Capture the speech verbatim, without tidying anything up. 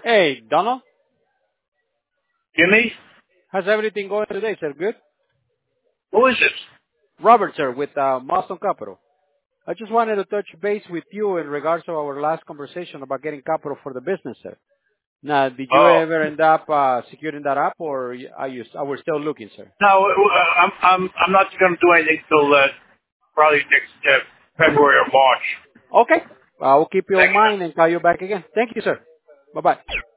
Hey, Donald. Jimmy? How's everything going today, sir? Good? Who is it? Robert, sir, with uh, Boston Capital. I just wanted to touch base with you in regards to our last conversation about getting capital for the business, sir. Now, did you Oh. ever end up uh, securing that up, or are you are we still looking, sir? No, uh, I'm, I'm, I'm not going to do anything till uh, probably next uh, February or March. Okay. I will keep you in Thank you. mind and call you back again. Thank you, sir. Bye-bye.